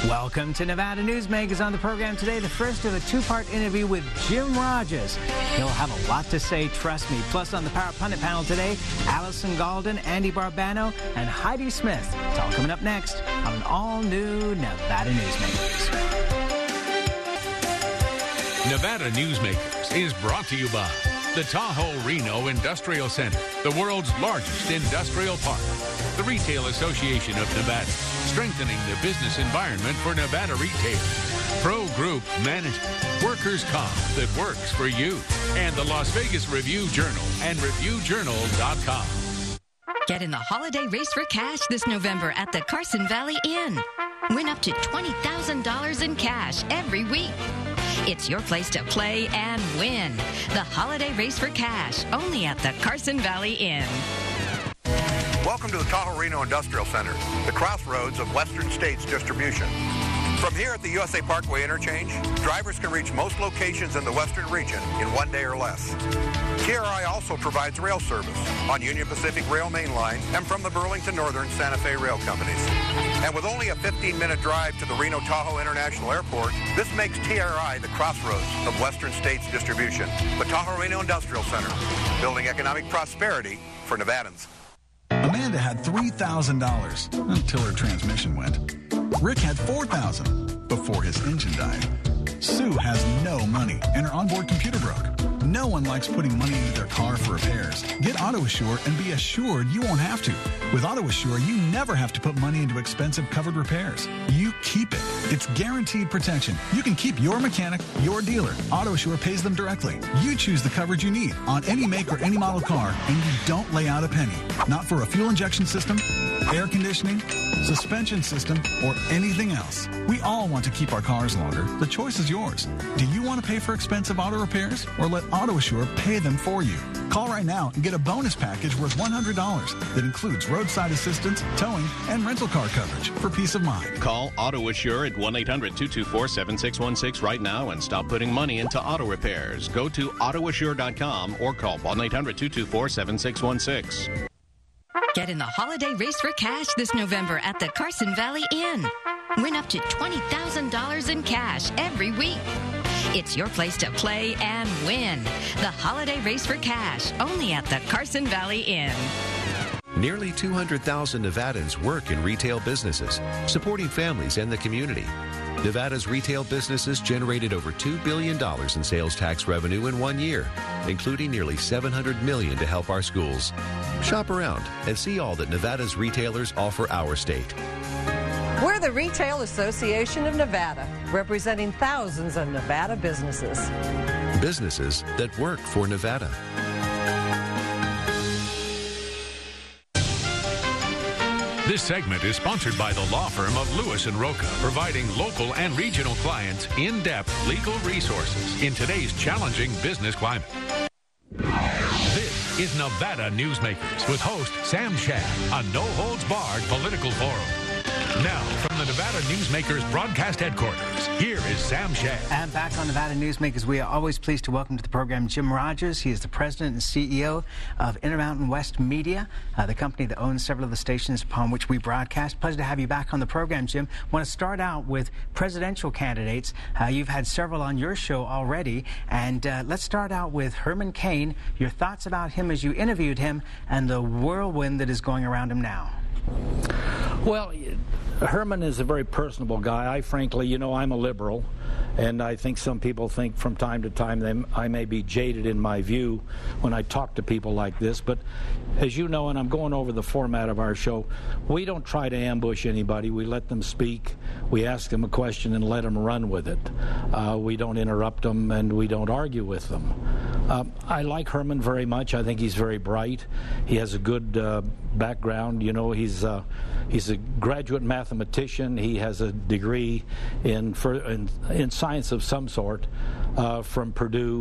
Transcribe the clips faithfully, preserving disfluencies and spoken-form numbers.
Welcome to Nevada Newsmakers. On the program today, the first of a two-part interview with Jim Rogers. He'll have a lot to say, trust me. Plus, on the Power Pundit panel today, Allison Galden, Andy Barbano, and Heidi Smith. It's all coming up next on an all-new Nevada Newsmakers. Nevada Newsmakers is brought to you by the Tahoe-Reno Industrial Center, the world's largest industrial park. The Retail Association of Nevada, strengthening the business environment for Nevada retail. Pro Group Management, workers' comp that works for you. And the Las Vegas Review-Journal and Review Journal dot com. Get in the holiday race for cash this November at the Carson Valley Inn. Win up to twenty thousand dollars in cash every week. It's your place to play and win. The holiday race for cash, only at the Carson Valley Inn. Welcome to the Tahoe-Reno Industrial Center, the crossroads of Western States distribution. From here at the U S A Parkway interchange, drivers can reach most locations in the western region in one day or less. T R I also provides rail service on Union Pacific Rail Main Line and from the Burlington Northern Santa Fe rail companies. And with only a fifteen-minute drive to the Reno-Tahoe International Airport, this makes T R I the crossroads of Western States distribution. The Tahoe-Reno Industrial Center, building economic prosperity for Nevadans. Amanda had three thousand dollars until her transmission went. Rick had four thousand dollars before his engine died. Sue has no money and her onboard computer broke. No one likes putting money into their car for repairs. Get AutoAssure and be assured you won't have to. With AutoAssure, you never have to put money into expensive covered repairs. You keep it. It's guaranteed protection. You can keep your mechanic, your dealer. AutoAssure pays them directly. You choose the coverage you need on any make or any model car, and you don't lay out a penny. Not for a fuel injection system, air conditioning, suspension system, or anything else. We all want to keep our cars longer. The choice is yours. Do you want to pay for expensive auto repairs or let AutoAssure pay them for you? Call right now and get a bonus package worth one hundred dollars that includes roadside assistance, towing, and rental car coverage for peace of mind. Call AutoAssure at one eight hundred two two four seven six one six right now and stop putting money into auto repairs. Go to auto assure dot com or call one eight hundred two two four seven six one six. Get in the holiday race for cash this November at the Carson Valley Inn. Win up to twenty thousand dollars in cash every week. It's your place to play and win. The holiday race for cash, only at the Carson Valley Inn. Nearly two hundred thousand Nevadans work in retail businesses, supporting families and the community. Nevada's retail businesses generated over two billion dollars in sales tax revenue in one year, including nearly seven hundred million dollars to help our schools. Shop around and see all that Nevada's retailers offer our state. We're the Retail Association of Nevada, representing thousands of Nevada businesses. Businesses that work for Nevada. This segment is sponsored by the law firm of Lewis and Roca, providing local and regional clients in-depth legal resources in today's challenging business climate. This is Nevada Newsmakers with host Sam Shad, a no-holds-barred political forum. Now, from the Nevada Newsmakers broadcast headquarters, here is Sam Shad. And back on Nevada Newsmakers, we are always pleased to welcome to the program Jim Rogers. He is the president and C E O of Intermountain West Media, uh, the company that owns several of the stations upon which we broadcast. Pleasure to have you back on the program, Jim. I want to start out with presidential candidates. Uh, you've had several on your show already, and uh, let's start out with Herman Cain. Your thoughts about him as you interviewed him and the whirlwind that is going around him now. Well, Herman is a very personable guy. I frankly, you know, I'm a liberal, and I think some people think from time to time they, I may be jaded in my view when I talk to people like this. But as you know, and I'm going over the format of our show, we don't try to ambush anybody. We let them speak. We ask them a question and let them run with it. Uh, we don't interrupt them, and we don't argue with them. Uh, I like Herman very much. I think he's very bright. He has a good uh, background. You know, he's uh, he's a graduate mathematician. He has a degree in for, in, in science of some sort uh, from Purdue.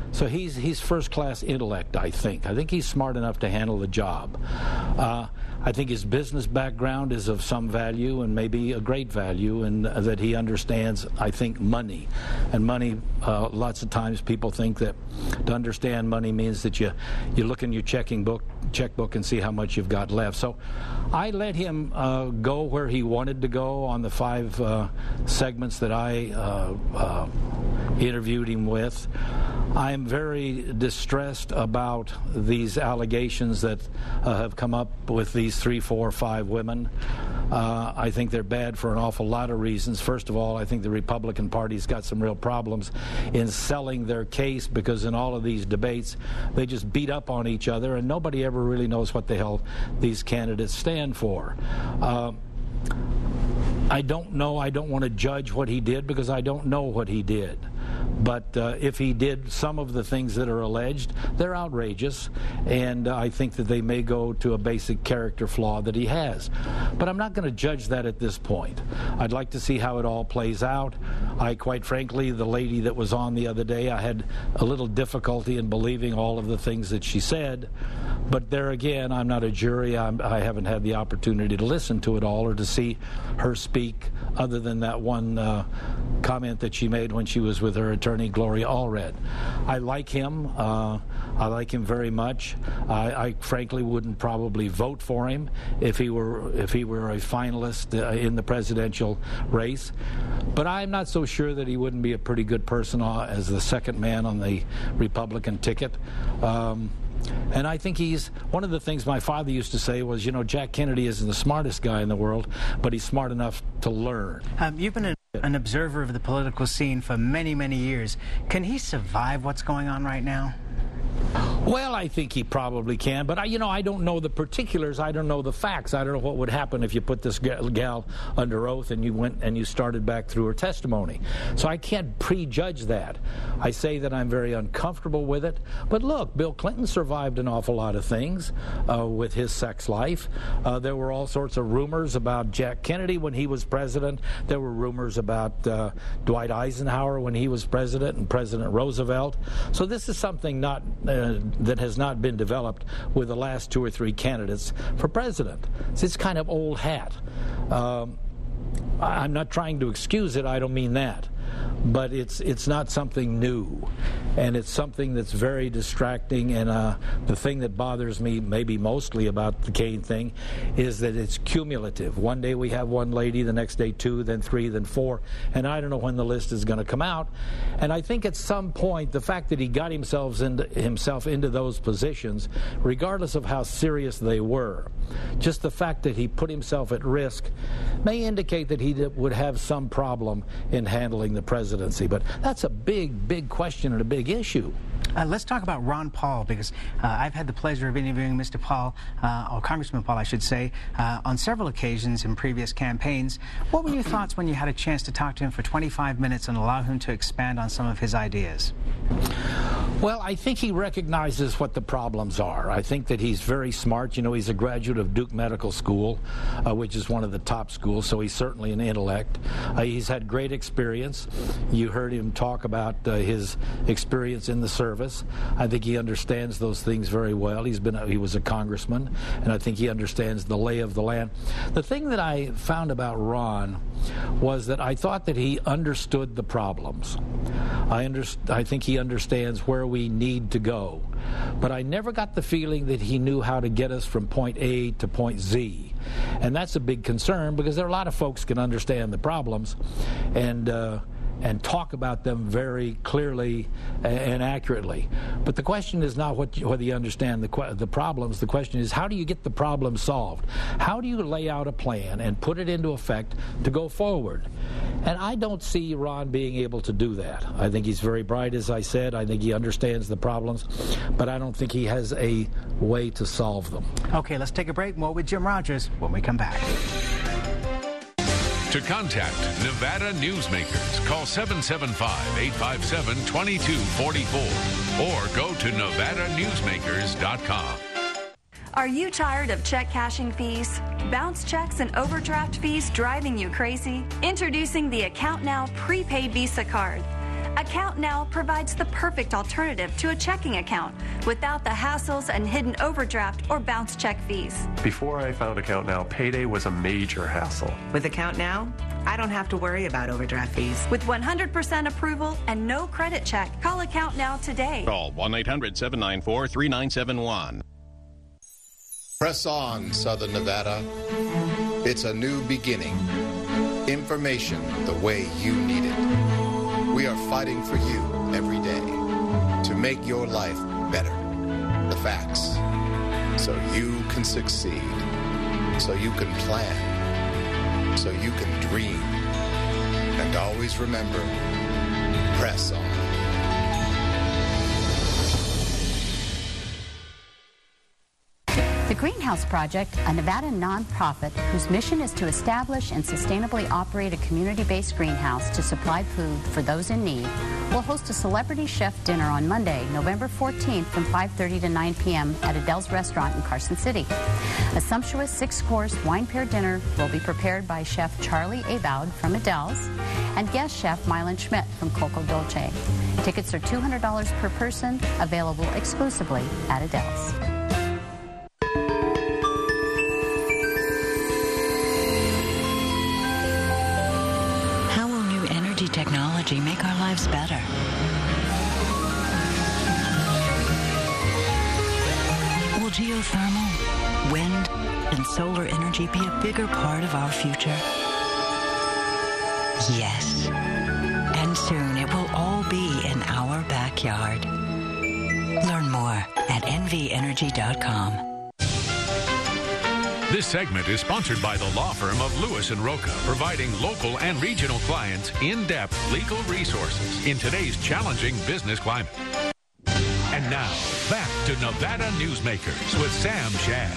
so he's he's first-class intellect, I think. I think he's smart enough to handle the job. Uh, I think his business background is of some value and maybe a great value, and that he understands, I think, money. And money, uh, lots of times people think that to understand money means that you, you look in your checking book, checkbook and see how much you've got left. So I let him uh, go where he wanted to go on the five uh, segments that I uh, uh, interviewed him with. I'm very distressed about these allegations that uh, have come up with these three, four, five women. Uh, I think they're bad for an awful lot of reasons. First of all, I think the Republican Party's got some real problems in selling their case, because in all of these debates, they just beat up on each other, and nobody ever really knows what the hell these candidates stand for. Uh, I don't know. I don't want to judge what he did, because I don't know what he did. But uh, if he did some of the things that are alleged, they're outrageous, and uh, I think that they may go to a basic character flaw that he has. But I'm not going to judge that at this point. I'd like to see how it all plays out. I, quite frankly, the lady that was on the other day, I had a little difficulty in believing all of the things that she said. But there again, I'm not a jury. I'm, I haven't had the opportunity to listen to it all or to see her speak, other than that one uh, comment that she made when she was with her attorney, Gloria Allred. I like him. Uh, I like him very much. I, I frankly wouldn't probably vote for him if he were if he were a finalist uh, in the presidential race. But I'm not so sure that he wouldn't be a pretty good person uh, as the second man on the Republican ticket. Um, And I think he's, one of the things my father used to say was, you know, Jack Kennedy isn't the smartest guy in the world, but he's smart enough to learn. Um, you've been an, an observer of the political scene for many, many years. Can he survive what's going on right now? Well, I think he probably can, but I, you know, I don't know the particulars. I don't know the facts. I don't know what would happen if you put this gal under oath and you went and you started back through her testimony. So I can't prejudge that. I say that I'm very uncomfortable with it. But look, Bill Clinton survived an awful lot of things uh, with his sex life. Uh, there were all sorts of rumors about Jack Kennedy when he was president. There were rumors about uh, Dwight Eisenhower when he was president, and President Roosevelt. So this is something not uh, that has not been developed with the last two or three candidates for president. So it's kind of old hat. Um, I'm not trying to excuse it. I don't mean that. But it's it's not something new, and it's something that's very distracting. And uh, the thing that bothers me maybe mostly about the Kaine thing is that it's cumulative. One day we have one lady, the next day two, then three, then four, and I don't know when the list is going to come out. And I think at some point the fact that he got himself into, himself into those positions, regardless of how serious they were, just the fact that he put himself at risk may indicate that he would have some problem in handling the presidency. But that's a big, big question and a big issue. Uh, let's talk about Ron Paul, because uh, I've had the pleasure of interviewing Mister Paul, uh, or Congressman Paul, I should say, uh, on several occasions in previous campaigns. What were your thoughts when you had a chance to talk to him for twenty-five minutes and allow him to expand on some of his ideas? Well, I think he recognizes what the problems are. I think that he's very smart. You know, he's a graduate of Duke Medical School, uh, which is one of the top schools, so he's certainly an intellect. Uh, he's had great experience. You heard him talk about uh, his experience in the service. I think he understands those things very well. He's been a, he was a congressman, and I think he understands the lay of the land. The thing that I found about Ron was that I thought that he understood the problems. I, under, I think he understands where we need to go. But I never got the feeling that he knew how to get us from point A to point Z. And that's a big concern, because there are a lot of folks can understand the problems and uh, and talk about them very clearly and accurately. But the question is not what, whether you understand the, the problems. The question is, how do you get the problem solved? How do you lay out a plan and put it into effect to go forward? And I don't see Ron being able to do that. I think he's very bright, as I said. I think he understands the problems, but I don't think he has a way to solve them. Okay, let's take a break. More with Jim Rogers when we come back. To contact Nevada Newsmakers, call seven seven five, eight five seven, two two four four or go to nevada newsmakers dot com. Are you tired of check cashing fees, bounce checks, and overdraft fees driving you crazy? Introducing the Account Now prepaid Visa card. Account Now provides the perfect alternative to a checking account without the hassles and hidden overdraft or bounce check fees. Before I found Account Now, payday was a major hassle. With Account Now, I don't have to worry about overdraft fees. With one hundred percent approval and no credit check, call Account Now today. Call one eight hundred seven nine four three nine seven one. Press on, Southern Nevada. It's a new beginning. Information the way you need it. We are fighting for you every day to make your life better. The facts. So you can succeed. So you can plan. So you can dream. And always remember, press on. The Greenhouse Project, a Nevada nonprofit whose mission is to establish and sustainably operate a community-based greenhouse to supply food for those in need, will host a celebrity chef dinner on Monday, November fourteenth from five thirty to nine p m at Adele's Restaurant in Carson City. A sumptuous six-course wine-pair dinner will be prepared by Chef Charlie Abaud from Adele's and guest chef Mylan Schmidt from Coco Dolce. Tickets are two hundred dollars per person, available exclusively at Adele's. Technology make our lives better. Will geothermal, wind, and solar energy be a bigger part of our future? Yes. And soon it will all be in our backyard. Learn more at N V energy dot com. This segment is sponsored by the law firm of Lewis and Roca, providing local and regional clients in-depth legal resources in today's challenging business climate. And now, back to Nevada Newsmakers with Sam Shad.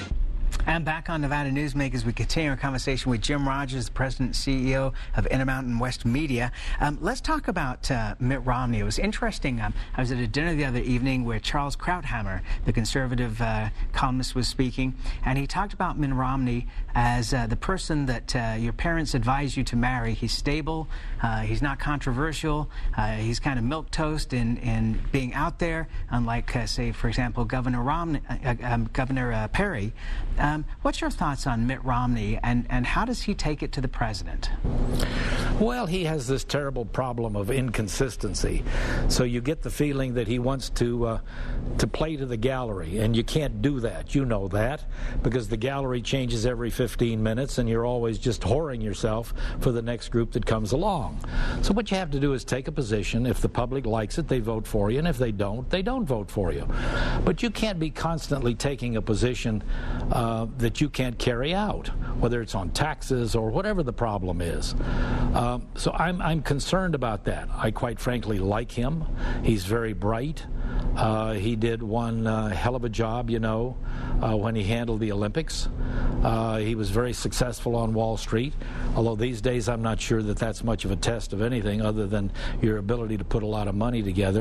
And back on Nevada Newsmakers, we continue our conversation with Jim Rogers, the President and C E O of Intermountain West Media. Um, let's talk about uh, Mitt Romney. It was interesting. Um, I was at a dinner the other evening where Charles Krauthammer, the conservative uh, columnist, was speaking, and he talked about Mitt Romney as uh, the person that uh, your parents advised you to marry. He's stable. Uh, he's not controversial. Uh, he's kind of milquetoast in, in being out there, unlike, uh, say, for example, Governor Romney, uh, um, Governor uh, Perry. Um, what's your thoughts on Mitt Romney, and, and how does he take it to the president? Well, he has this terrible problem of inconsistency. So you get the feeling that he wants to uh, to play to the gallery, and you can't do that. You know that, because the gallery changes every fifteen minutes, and you're always just whoring yourself for the next group that comes along. So what you have to do is take a position. If the public likes it, they vote for you, and if they don't, they don't vote for you. But you can't be constantly taking a position uh, that you can't carry out, whether it's on taxes or whatever the problem is. Um, so I'm, I'm concerned about that. I quite frankly like him. He's very bright. Uh, he did one uh, hell of a job, you know, uh, when he handled the Olympics. Uh, he was very successful on Wall Street, although these days I'm not sure that that's much of a test of anything other than your ability to put a lot of money together.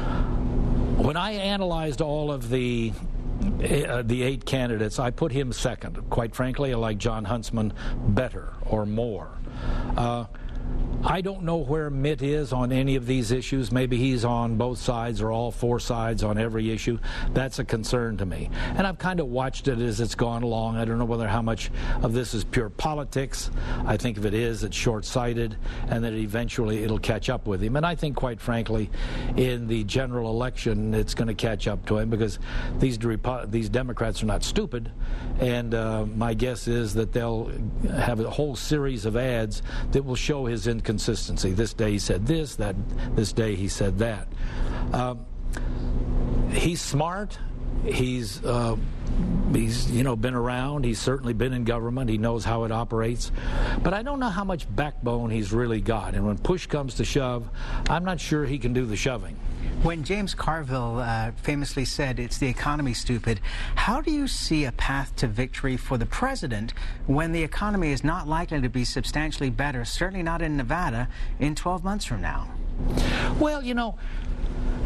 When I analyzed all of the Uh, the eight candidates, I put him second. Quite frankly, I like John Huntsman better or more. Uh, I don't know where Mitt is on any of these issues. Maybe he's on both sides or all four sides on every issue. That's a concern to me. And I've kind of watched it as it's gone along. I don't know whether how much of this is pure politics. I think if it is, it's short-sighted, and that eventually it'll catch up with him. And I think, quite frankly, in the general election, it's going to catch up to him, because these these Democrats are not stupid. And uh, my guess is that they'll have a whole series of ads that will show his inconsistency. This day he said this, that this day he said that. Um, he's smart. He's uh, he's you know been around. He's certainly been in government. He knows how it operates. But I don't know how much backbone he's really got. And when push comes to shove, I'm not sure he can do the shoving. When James Carville uh, famously said, "It's the economy, stupid," how do you see a path to victory for the president when the economy is not likely to be substantially better, certainly not in Nevada, in twelve months from now? Well, you know,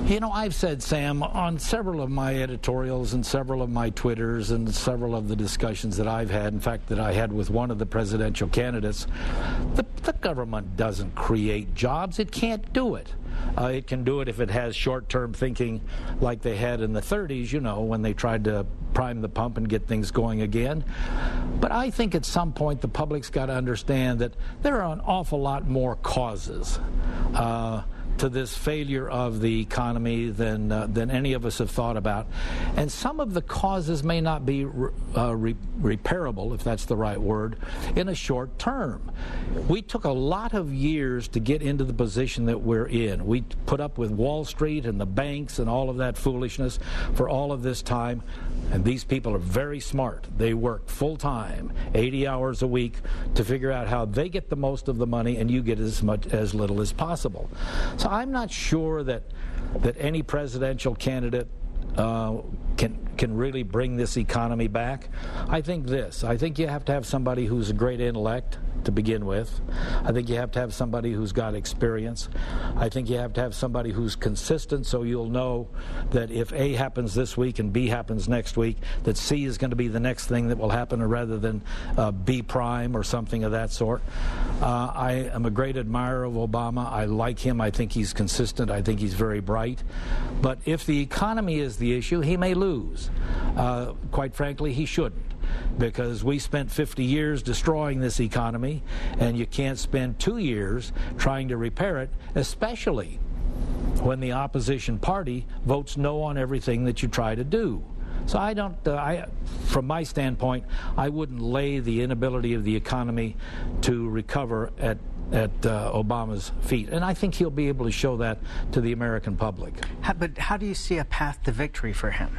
You know, I've said, Sam, on several of my editorials and several of my Twitters and several of the discussions that I've had, in fact, that I had with one of the presidential candidates, the, the government doesn't create jobs. It can't do it. Uh, it can do it if it has short-term thinking like they had in the thirties, you know, when they tried to prime the pump and get things going again. But I think at some point the public's got to understand that there are an awful lot more causes uh, to this failure of the economy than uh, than any of us have thought about. And some of the causes may not be re uh, re repairable, if that's the right word, in a short term. We took a lot of years to get into the position that we're in. We put up with Wall Street and the banks and all of that foolishness for all of this time. And these people are very smart. They work full-time, eighty hours a week, to figure out how they get the most of the money and you get as much, as little as possible. So I'm not sure that that any presidential candidate uh, can can really bring this economy back. I think this. I think you have to have somebody who's a great intellect to begin with. I think you have to have somebody who's got experience. I think you have to have somebody who's consistent, so you'll know that if A happens this week and B happens next week, that C is going to be the next thing that will happen rather than uh, B prime or something of that sort. Uh, I am a great admirer of Obama. I like him. I think he's consistent. I think he's very bright. But if the economy is the issue, he may lose. Uh, quite frankly, he shouldn't, because we spent fifty years destroying this economy, and you can't spend two years trying to repair it, especially when the opposition party votes no on everything that you try to do. So I don't, uh, I, from my standpoint, I wouldn't lay the inability of the economy to recover at at uh, Obama's feet. And I think he'll be able to show that to the American public. How, but how do you see a path to victory for him?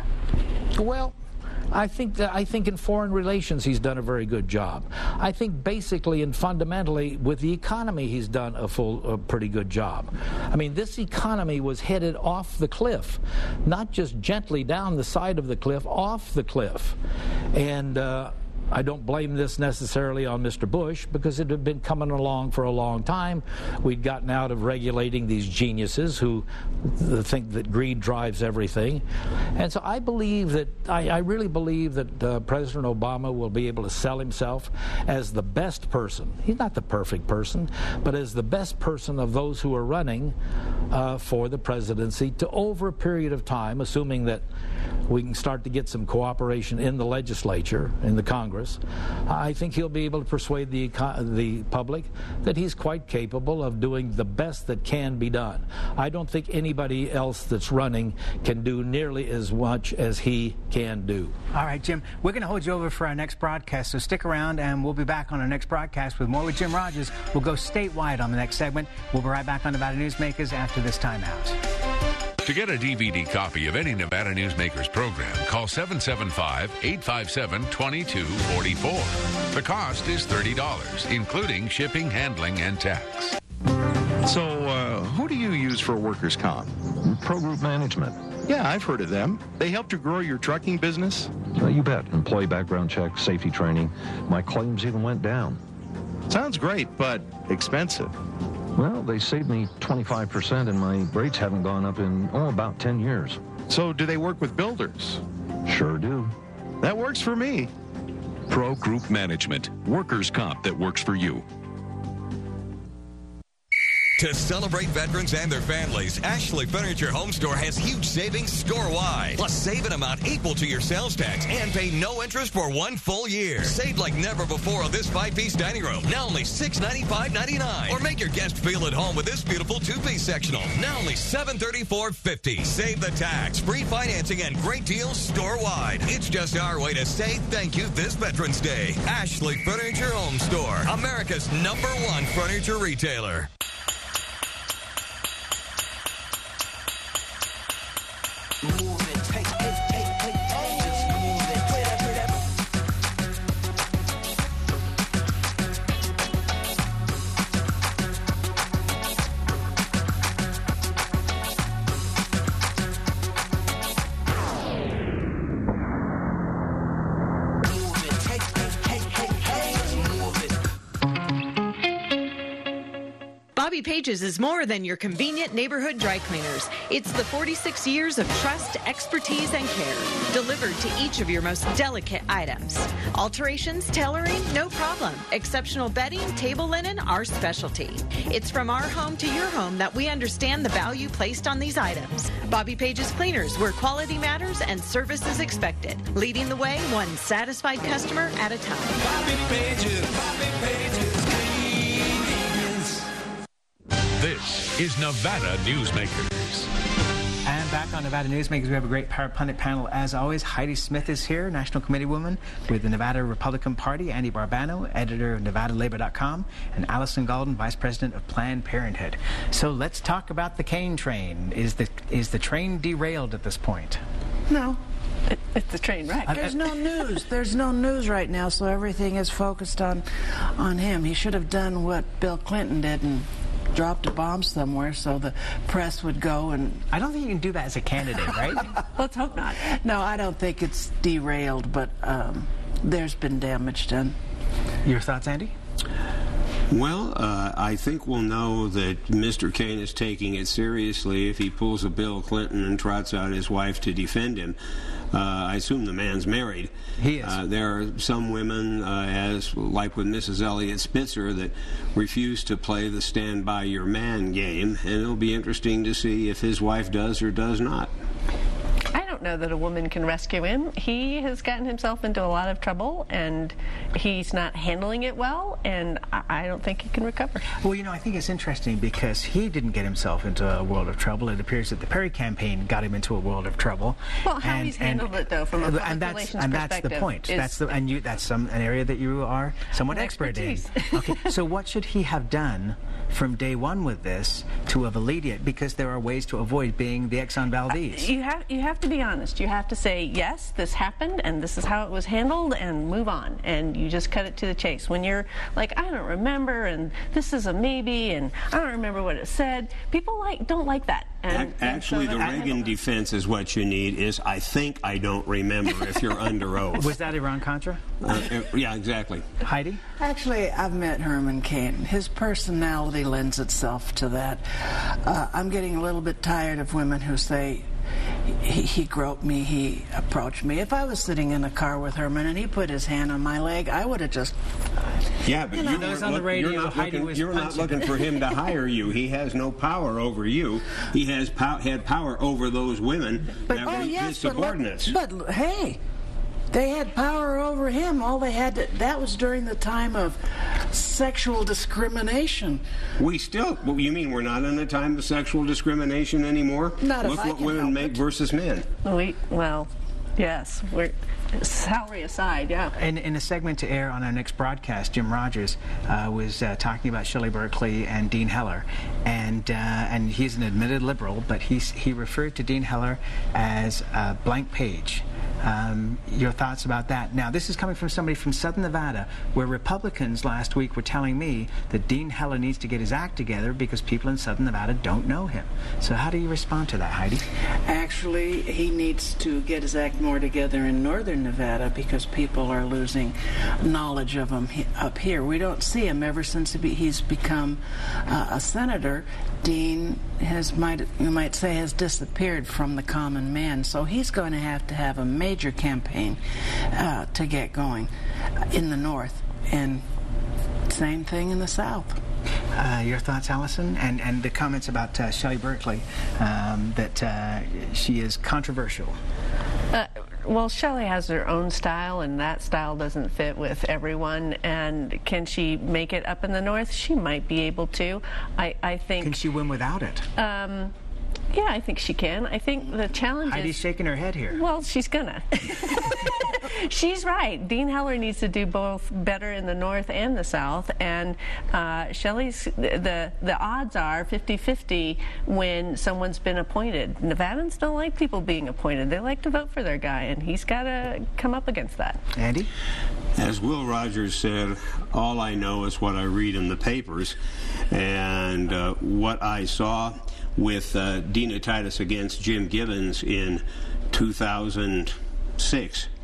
Well, I think that I think in foreign relations he's done a very good job. I think basically and fundamentally with the economy he's done a full, a pretty good job. I mean, this economy was headed off the cliff, not just gently down the side of the cliff, off the cliff. And uh, I don't blame this necessarily on Mister Bush, because it had been coming along for a long time. We'd gotten out of regulating these geniuses who think that greed drives everything. And so I believe that, I, I really believe that uh, President Obama will be able to sell himself as the best person. He's not the perfect person, but as the best person of those who are running uh, for the presidency to, over a period of time, assuming that we can start to get some cooperation in the legislature, in the Congress, I think he'll be able to persuade the, the public that he's quite capable of doing the best that can be done. I don't think anybody else that's running can do nearly as much as he can do. All right, Jim, we're going to hold you over for our next broadcast, so stick around and we'll be back on our next broadcast with more with Jim Rogers. We'll go statewide on the next segment. We'll be right back on Nevada Newsmakers after this timeout. To get a D V D copy of any Nevada Newsmakers program, call seven seven five, eight five seven, two two four four. The cost is thirty dollars, including shipping, handling, and tax. So, uh, who do you use for workers' comp? Pro Group Management. Yeah, I've heard of them. They helped you grow your trucking business? Uh, you bet. Employee background check, safety training. My claims even went down. Sounds great, but expensive. Well, they saved me twenty-five percent, and my rates haven't gone up in, oh, about ten years. So do they work with builders? Sure do. That works for me. Pro Group Management. Workers' comp that works for you. To celebrate veterans and their families, Ashley Furniture Home Store has huge savings store-wide. Plus, save an amount equal to your sales tax and pay no interest for one full year. Save like never before on this five-piece dining room, now only six ninety-five ninety-nine. Or make your guest feel at home with this beautiful two-piece sectional, now only seven thirty-four fifty. Save the tax, free financing, and great deals store-wide. It's just our way to say thank you this Veterans Day. Ashley Furniture Home Store, America's number one furniture retailer. Bobby Pages is more than your convenient neighborhood dry cleaners. It's the forty-six years of trust, expertise, and care delivered to each of your most delicate items. Alterations, tailoring, no problem. Exceptional bedding, table linen, our specialty. It's from our home to your home that we understand the value placed on these items. Bobby Pages Cleaners, where quality matters and service is expected. Leading the way, one satisfied customer at a time. Bobby Pages, Bobby Pages Cleaners. This is Nevada Newsmakers. And back on Nevada Newsmakers, we have a great Power Pundit panel. As always, Heidi Smith is here, National Committee Woman with the Nevada Republican Party, Andy Barbano, editor of Nevada Labor dot com, and Allison Golden, Vice President of Planned Parenthood. So let's talk about the Kaine train. Is the, is the train derailed at this point? No. It, it's the train wreck. There's no news. There's no news right now, so everything is focused on, on him. He should have done what Bill Clinton did and dropped a bomb somewhere so the press would go and... I don't think you can do that as a candidate, right? Let's hope not. No, I don't think it's derailed, but um, there's been damage done. Your thoughts, Andy? Well, uh, I think we'll know that Mister Kaine is taking it seriously if he pulls a Bill Clinton and trots out his wife to defend him. Uh, I assume the man's married. He is. Uh, there are some women, uh, as like with Missus Elliott Spitzer, that refuse to play the stand by your man game, and it'll be interesting to see if his wife does or does not. I don't know that a woman can rescue him. He has gotten himself into a lot of trouble, and he's not handling it well, and I don't think he can recover. Well, you know, I think it's interesting because he didn't get himself into a world of trouble. It appears that the Perry campaign got him into a world of trouble. Well, how and, he's handled and, it, though, from a public and that's, relations and perspective. And that's the point. That's the, and you, that's some an area that you are somewhat expert in. Okay, so what should he have done from day one with this to have alleviated? Because there are ways to avoid being the Exxon Valdez. Uh, you have you have to be honest. You have to say, yes, this happened, and this is how it was handled, and move on. And you just cut it to the chase. When you're like, I don't remember, and this is a maybe, and I don't remember what it said, people like don't like that. And, Actually, and so the Reagan defense is what you need is, I think I don't remember, if you're under oath. Was that Iran-Contra? Uh, yeah, exactly. Heidi? Actually, I've met Herman Cain. His personality lends itself to that. Uh, I'm getting a little bit tired of women who say, He, he groped me, he approached me. If I was sitting in a car with Herman and he put his hand on my leg, I would have just... Yeah, but you you know, look, on the radio, you're, not Heidi looking, was you're not looking for him to hire you. He has no power over you. He has pow had power over those women but, that oh, were yes, his subordinates. But, but hey, they had power over him. All they had to, that was during the time of sexual discrimination. We still, well, you mean we're not in a time of sexual discrimination anymore? Not Look if I what can women help make it. versus men. We, well, yes, we're salary aside, yeah. In, in a segment to air on our next broadcast, Jim Rogers uh, was uh, talking about Shelley Berkeley and Dean Heller, and uh, and he's an admitted liberal, but he's, he referred to Dean Heller as a blank page. Um, your thoughts about that? Now, this is coming from somebody from Southern Nevada, where Republicans last week were telling me that Dean Heller needs to get his act together because people in Southern Nevada don't know him. So how do you respond to that, Heidi? Actually, he needs to get his act more together in Northern Nevada because people are losing knowledge of him he, up here. We don't see him ever since he's become uh, a senator. Dean has, might you might say, has disappeared from the common man. So he's going to have to have a major campaign uh, to get going in the North, and same thing in the South. Uh, your thoughts, Allison, and and the comments about uh, Shelley Berkeley, um, that uh, she is controversial. Uh, well, Shelley has her own style, and that style doesn't fit with everyone. And can she make it up in the North? She might be able to. I, I think. Can she win without it? Um, yeah, I think she can. I think the challenge Heidi's is... shaking her head here. Well, she's gonna. She's right. Dean Heller needs to do both better in the North and the South, and uh, Shelley's, the, the odds are fifty fifty when someone's been appointed. Nevadans don't like people being appointed. They like to vote for their guy, and he's got to come up against that. Andy? As Will Rogers said, all I know is what I read in the papers, and uh, what I saw with uh, Dina Titus against Jim Gibbons in two thousand six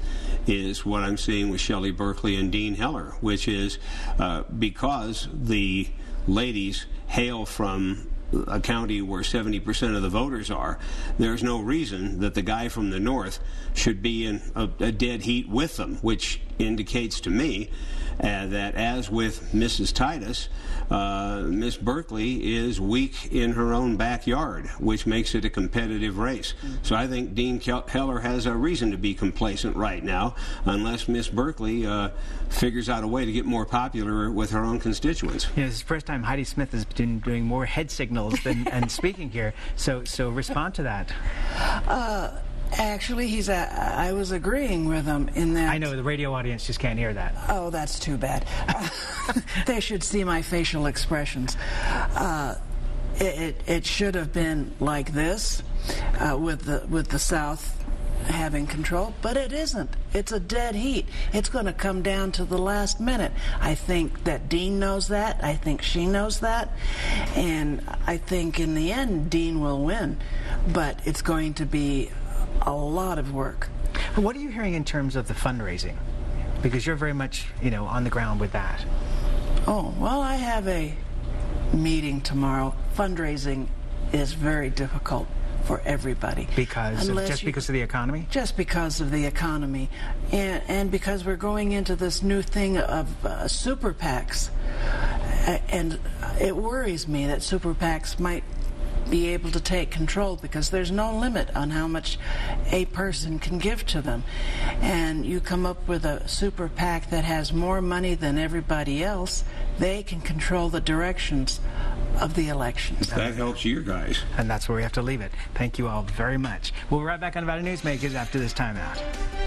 is what I'm seeing with Shelley Berkley and Dean Heller, which is uh, because the ladies hail from a county where seventy percent of the voters are, there's no reason that the guy from the north should be in a, a dead heat with them, which indicates to me uh, that, as with Missus Titus, uh, Miss Berkley is weak in her own backyard, which makes it a competitive race. Mm-hmm. So I think Dean Heller has a reason to be complacent right now, unless Miss Berkley uh, figures out a way to get more popular with her own constituents. You know, this is the first time Heidi Smith has been doing more head signals than and speaking here. So, so respond to that. Uh, Actually, he's. A, I was agreeing with him in that. I know the radio audience just can't hear that. Oh, that's too bad. They should see my facial expressions. Uh, it, it, it should have been like this, uh, with the with the South having control, but it isn't. It's a dead heat. It's going to come down to the last minute. I think that Dean knows that. I think she knows that, and I think in the end Dean will win, but it's going to be a lot of work. What are you hearing in terms of the fundraising? Because you're very much, you know, on the ground with that. Oh, well, I have a meeting tomorrow. Fundraising is very difficult for everybody. Because of, just you, because of the economy? Just because of the economy. And, and because we're going into this new thing of uh, super PACs. And it worries me that super PACs might be able to take control, because there's no limit on how much a person can give to them. And you come up with a super PAC that has more money than everybody else, they can control the directions of the elections. That helps you guys. And that's where we have to leave it. Thank you all very much. We'll be right back on Nevada Newsmakers after this timeout.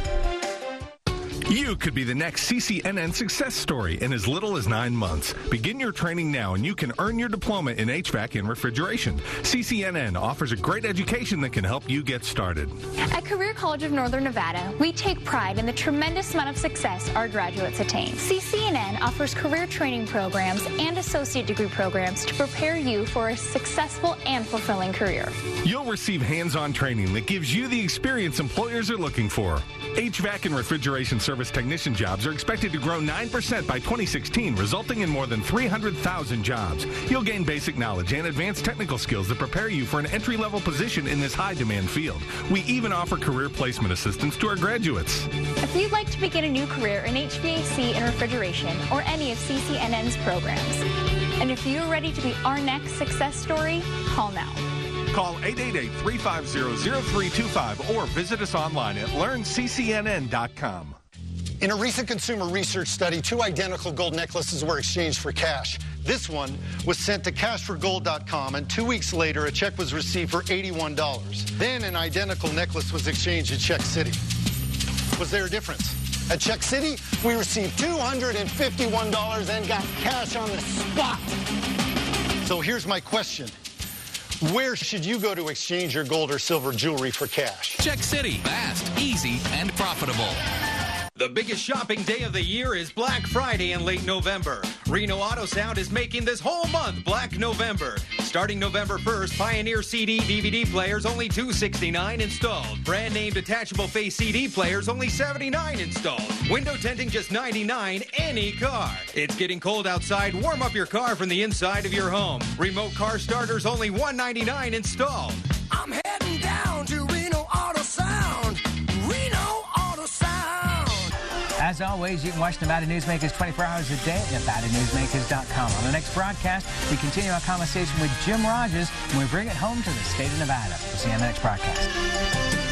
You could be the next C C N N success story in as little as nine months. Begin your training now and you can earn your diploma in H V A C and refrigeration. C C N N offers a great education that can help you get started. At Career College of Northern Nevada, we take pride in the tremendous amount of success our graduates attain. C C N N offers career training programs and associate degree programs to prepare you for a successful and fulfilling career. You'll receive hands-on training that gives you the experience employers are looking for. H V A C and refrigeration service technician jobs are expected to grow nine percent by twenty sixteen, resulting in more than three hundred thousand jobs. You'll gain basic knowledge and advanced technical skills that prepare you for an entry-level position in this high-demand field. We even offer career placement assistance to our graduates. If you'd like to begin a new career in H V A C and refrigeration or any of C C N N's programs, and if you're ready to be our next success story, call now. Call eight eight eight, three five zero, zero three two five or visit us online at learn C C N N dot com. In a recent consumer research study, two identical gold necklaces were exchanged for cash. This one was sent to cash for gold dot com, and two weeks later, a check was received for eighty-one dollars. Then an identical necklace was exchanged at Check City. Was there a difference? At Check City, we received two hundred fifty-one dollars and got cash on the spot. So here's my question. Where should you go to exchange your gold or silver jewelry for cash? Check City. Fast, easy, and profitable. The biggest shopping day of the year is Black Friday in late November. Reno Auto Sound is making this whole month Black November. Starting November first, Pioneer C D D V D players only two hundred sixty-nine dollars installed. Brand name detachable face C D players only seventy-nine dollars installed. Window tinting just ninety-nine dollars any car. It's getting cold outside. Warm up your car from the inside of your home. Remote car starters only one hundred ninety-nine dollars installed. I'm heading down to Reno Auto Sound. Reno Auto Sound. As always, you can watch Nevada Newsmakers twenty-four hours a day at Nevada Newsmakers dot com. On the next broadcast, we continue our conversation with Jim Rogers, and we bring it home to the state of Nevada. We'll see you on the next broadcast.